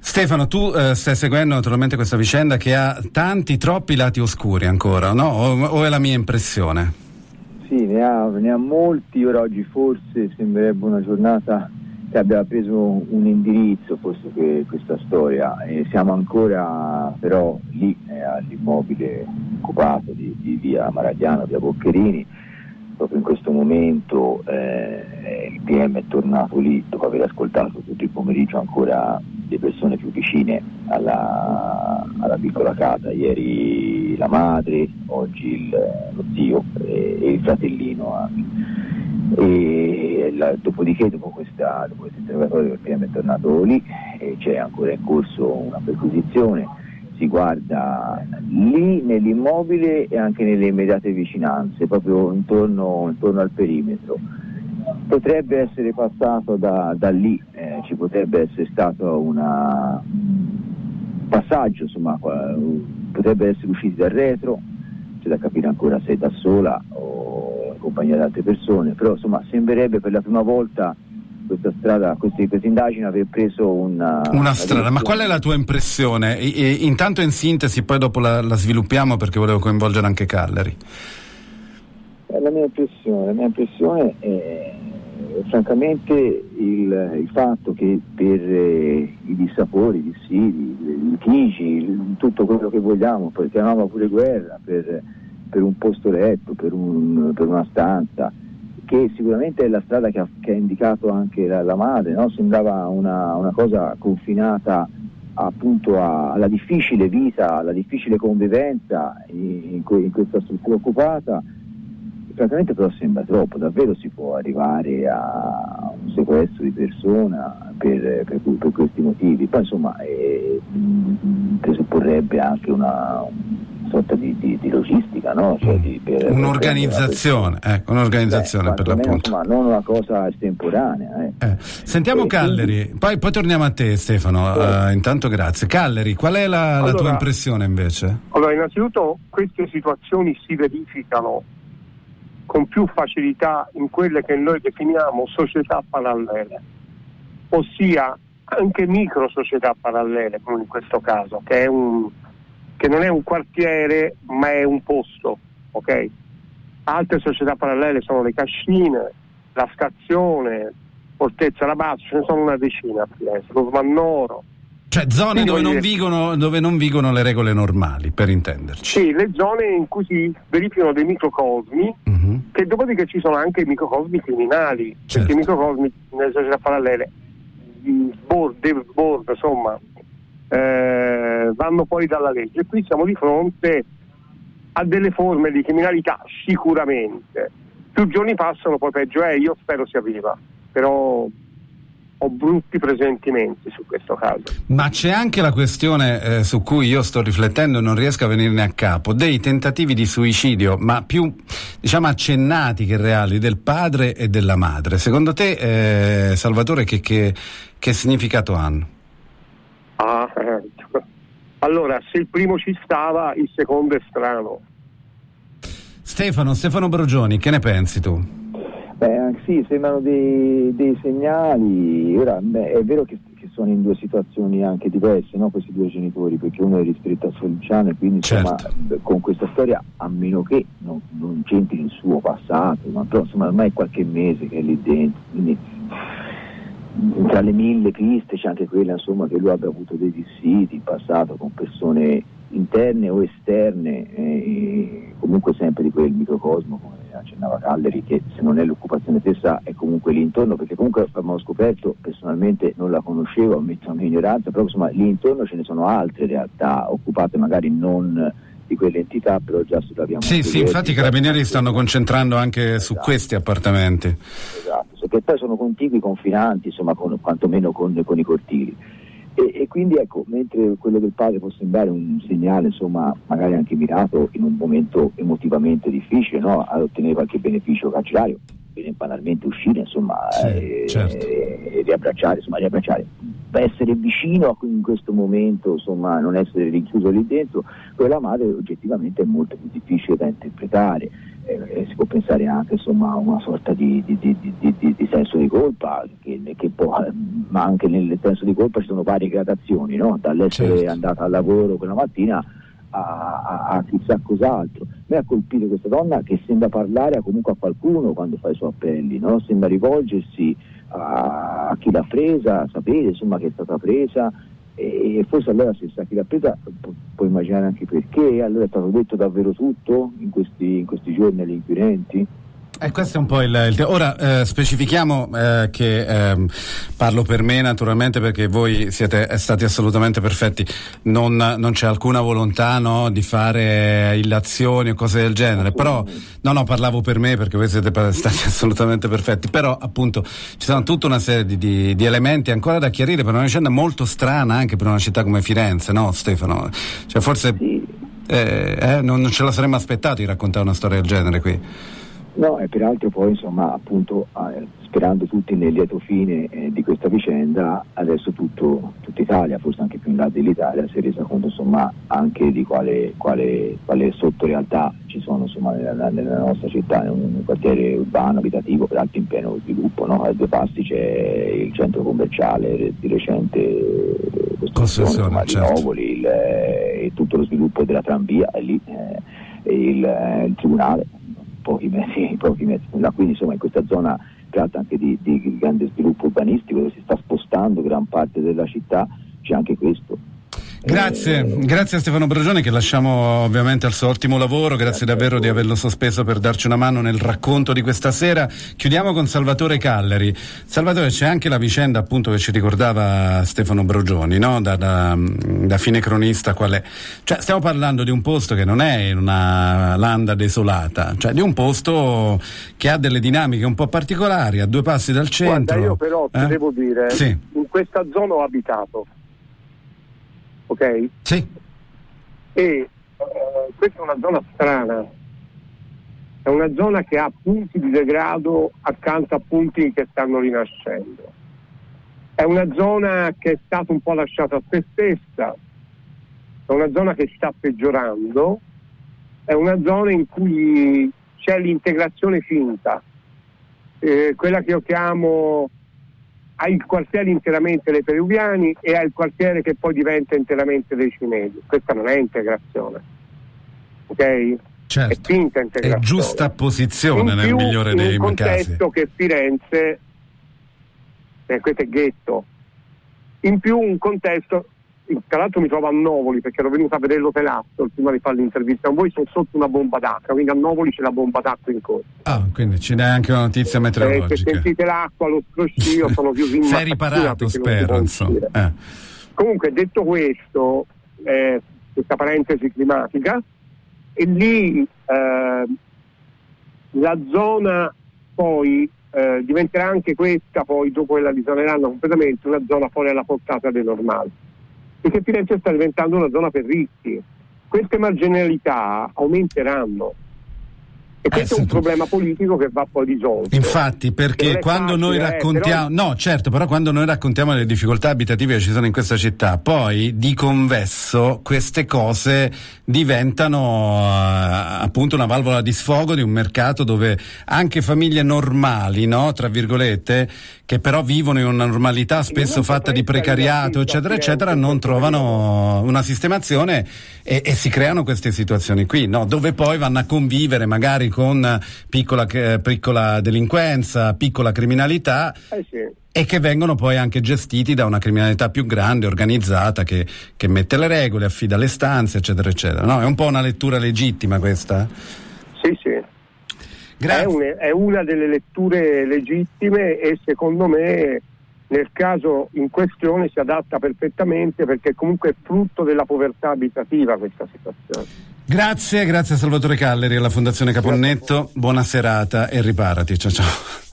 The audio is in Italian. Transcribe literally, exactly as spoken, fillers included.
Stefano, tu eh, stai seguendo naturalmente questa vicenda che ha tanti, troppi lati oscuri ancora, no? O, o è la mia impressione? Sì, ne ha, ne ha molti. Ora oggi forse sembrerebbe una giornata che abbia preso un indirizzo, forse, che questa storia, e siamo ancora però lì eh, all'immobile occupato di, di via Maragliano, via Boccherini. Proprio in questo momento eh, il P M è tornato lì dopo aver ascoltato tutto il pomeriggio ancora le persone più vicine alla, alla piccola casa, ieri la madre, oggi il, lo zio e, e il fratellino anche. E la, dopodiché dopo, questa, dopo questo interrogatorio il P M è tornato lì e c'è ancora in corso una perquisizione, si guarda lì nell'immobile e anche nelle immediate vicinanze, proprio intorno, intorno al perimetro. Potrebbe essere passato da, da lì, eh, ci potrebbe essere stato una, un passaggio, insomma, potrebbe essere usciti dal retro, c'è da capire ancora se è da sola o in compagnia di altre persone, però insomma sembrerebbe per la prima volta questa strada, queste, queste indagini aver preso una, una strada. Una ma qual è la tua impressione? E, e, intanto in sintesi, poi dopo la, la sviluppiamo perché volevo coinvolgere anche Cagliari. La mia impressione, la mia impressione è francamente il, il fatto che per eh, i dissapori, i dissidi, i litigi, il, tutto quello che vogliamo, poi chiamiamo pure guerra, per, per un posto letto, per, un, per una stanza, che sicuramente è la strada che ha, che ha indicato anche la, la madre, no? Sembrava una, una cosa confinata appunto a, alla difficile vita, alla difficile convivenza in, in, que, in questa struttura occupata. Francamente però sembra troppo, davvero si può arrivare a un sequestro di persona per, per, per questi motivi. Poi insomma eh, presupporrebbe anche una, una sorta di, di, di logistica, no? Cioè di, per, un'organizzazione, per ecco, un'organizzazione eh, per l'appunto. Insomma, non una cosa estemporanea. Eh. Eh. Sentiamo e Cagliari, quindi... poi, poi torniamo a te Stefano, uh, intanto grazie. Cagliari, qual è la, allora, la tua impressione invece? Allora, innanzitutto queste situazioni si verificano con più facilità in quelle che noi definiamo società parallele, ossia anche micro società parallele, come in questo caso, che è un che non è un quartiere ma è un posto, ok? Altre società parallele sono le Cascine, la Stazione, Fortezza La Basso, ce ne sono una decina a Firenze, lo Smannoro. Cioè zone dove non, vigono, dove non vigono le regole normali, per intenderci. Sì, le zone in cui si verificano dei microcosmi, uh-huh. che dopodiché ci sono anche i microcosmi criminali, certo. Perché i microcosmi nelle società parallele, David Board, insomma, eh, vanno fuori dalla legge. E qui siamo di fronte a delle forme di criminalità sicuramente. Più giorni passano, poi peggio è, io spero sia viva, però... ho brutti presentimenti su questo caso. Ma c'è anche la questione eh, su cui io sto riflettendo e non riesco a venirne a capo, dei tentativi di suicidio, ma più diciamo accennati che reali, del padre e della madre. Secondo te, eh, Salvatore, che, che, che significato hanno? Ah, eh. Allora, se il primo ci stava, il secondo è strano. Stefano, Stefano Brogioni, che ne pensi tu? Beh, sì, sembrano dei, dei segnali. Ora, beh, è vero che, che sono in due situazioni anche diverse, no? Questi due genitori, perché uno è ristretto a Sollicciano e quindi insomma, certo. Con questa storia, a meno che non, non c'entri il suo passato, ma però insomma ormai è qualche mese che è lì dentro, quindi tra le mille piste c'è anche quella insomma che lui abbia avuto dei dissidi in passato con persone interne o esterne, eh, comunque sempre di quel microcosmo, come accennava Cagliari, che se non è l'occupazione stessa è comunque lì intorno, perché comunque abbiamo scoperto, personalmente non la conoscevo, ammetto la mia ignoranza, però insomma lì intorno ce ne sono altre realtà occupate magari non di quelle entità, però già sulla via Sì, sì, infatti i carabinieri stanno concentrando anche esatto. su questi appartamenti. Esatto, perché poi sono contigui, confinanti, insomma, con, quantomeno con, con i cortili. E, e quindi ecco, mentre quello del padre può sembrare un segnale, insomma, magari anche mirato in un momento emotivamente difficile, no? Ad ottenere qualche beneficio carcerario, banalmente uscire, insomma, sì, e, certo. e riabbracciare, insomma, riabbracciare essere vicino in questo momento, insomma non essere rinchiuso lì dentro, quella madre oggettivamente è molto più difficile da interpretare. Eh, si può pensare anche insomma a una sorta di, di, di, di, di, di senso di colpa, che, che può, ma anche nel senso di colpa ci sono varie gradazioni, no? Dall'essere certo. andata al lavoro quella mattina a, a, a chissà cos'altro. Mi ha colpito questa donna che sembra parlare a, comunque a qualcuno quando fa i suoi appelli, no? Sembra rivolgersi a, a chi l'ha presa, sapere insomma che è stata presa, e forse allora se sa chi l'ha presa pu- può immaginare anche perché. Allora è stato detto davvero tutto in questi, in questi giorni agli inquirenti. E questo è un po' il, il te- ora eh, specifichiamo eh, che eh, parlo per me naturalmente, perché voi siete stati assolutamente perfetti, non, non c'è alcuna volontà, no, di fare illazioni o cose del genere, però no no parlavo per me perché voi siete stati assolutamente perfetti, però appunto ci sono tutta una serie di, di, di elementi ancora da chiarire per una vicenda molto strana anche per una città come Firenze, no Stefano? Cioè forse eh, eh, non, non ce la saremmo aspettato di raccontare una storia del genere qui. No, e peraltro poi insomma appunto eh, sperando tutti nel lieto fine eh, di questa vicenda, adesso tutto, tutta Italia, forse anche più in là dell'Italia, si è resa conto insomma anche di quale, quale, quale sottorealtà ci sono insomma nella, nella nostra città, in un quartiere urbano, abitativo, peraltro in pieno sviluppo, no? A due passi c'è il centro commerciale di recente costruzione, insomma, di certo. Novoli, il, e tutto lo sviluppo della tranvia è lì, eh, il, il tribunale. Pochi mesi, pochi mesi là, quindi insomma in questa zona tratta anche di, di grande sviluppo urbanistico dove si sta spostando gran parte della città, c'è anche questo. Grazie, eh, grazie a Stefano Brogioni, che lasciamo ovviamente al suo ottimo lavoro, grazie davvero di averlo sospeso per darci una mano nel racconto di questa sera. Chiudiamo con Salvatore Calleri. Salvatore, c'è anche la vicenda appunto che ci ricordava Stefano Brogioni, no? Da, da, da fine cronista qual è? Cioè stiamo parlando di un posto che non è in una landa desolata, cioè di un posto che ha delle dinamiche un po' particolari, a due passi dal centro. Guarda, io però ti eh? devo dire, sì. in questa zona ho abitato. Ok? Sì. E uh, questa è una zona strana, è una zona che ha punti di degrado accanto a punti che stanno rinascendo, è una zona che è stata un po' lasciata a se stessa, è una zona che sta peggiorando, è una zona in cui c'è l'integrazione finta, eh, quella che io chiamo ha il quartiere interamente dei peruviani e ha il quartiere che poi diventa interamente dei cinesi. Questa non è integrazione, ok? Certo. È finta integrazione. È giusta posizione nel migliore dei casi. In un contesto che Firenze, eh, questo è ghetto, in più un contesto, tra l'altro mi trovo a Novoli perché ero venuto a vedere l'hotelazzo prima di fare l'intervista con voi, sono sotto una bomba d'acqua, quindi a Novoli c'è la bomba d'acqua in corso. Ah, quindi ci dai anche una notizia meteorologica. Eh, se sentite l'acqua, lo scroscio, sono chiuso in sei riparato, spero, insomma. Eh. Comunque, detto questo, eh, questa parentesi climatica, e lì eh, la zona poi eh, diventerà anche questa, poi dopo che la risoneranno completamente, una zona fuori alla portata dei normali. Perché Firenze sta diventando una zona per ricchi. Queste marginalità aumenteranno e questo eh, è un tu... problema politico che va poi risolto. Infatti, perché quando facile, noi raccontiamo eh, però... no certo, però quando noi raccontiamo le difficoltà abitative che ci sono in questa città, poi di convesso queste cose diventano uh, appunto una valvola di sfogo di un mercato dove anche famiglie normali, no, tra virgolette, che però vivono in una normalità spesso fatta di precariato eccetera eccetera, non trovano una sistemazione e, e si creano queste situazioni qui, no, dove poi vanno a convivere magari con piccola, piccola delinquenza, piccola criminalità, eh sì. e che vengono poi anche gestiti da una criminalità più grande, organizzata, che, che mette le regole, affida le stanze, eccetera, eccetera. No, è un po' una lettura legittima questa? Sì, sì. È, un, è una delle letture legittime e secondo me nel caso in questione si adatta perfettamente, perché comunque è frutto della povertà abitativa questa situazione. Grazie, grazie a Salvatore Calleri e alla Fondazione Caponnetto, buona serata e riparati, ciao ciao.